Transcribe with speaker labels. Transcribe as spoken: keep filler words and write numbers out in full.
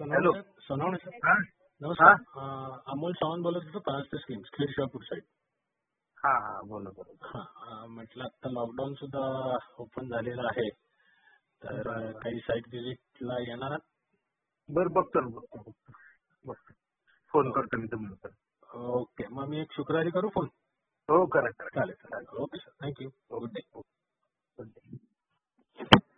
Speaker 1: Hello.
Speaker 2: Sonawane Sonawane sir
Speaker 1: हा
Speaker 2: नमस्कार. अं, अमोल चव्हाण बोलत होतो परास्ते स्कीम्स खेड शहापूर साईड.
Speaker 1: हा हा बोला बोला.
Speaker 2: हा अं, म्हटलं आता लॉकडाऊन सुद्धा ओपन झालेलं आहे तर
Speaker 1: बरं.
Speaker 2: काही साईट व्हिजिटला येणार आहात?
Speaker 1: बरं बघतो ना बघतो बघतो बघतो फोन करतो मी तुम्हाला.
Speaker 2: ओके, मग मी एक शुक्रवारी करू फोन.
Speaker 1: हो करा करा
Speaker 2: चालेल चालेल. Okay sir, thank you. Good day.
Speaker 1: Good day.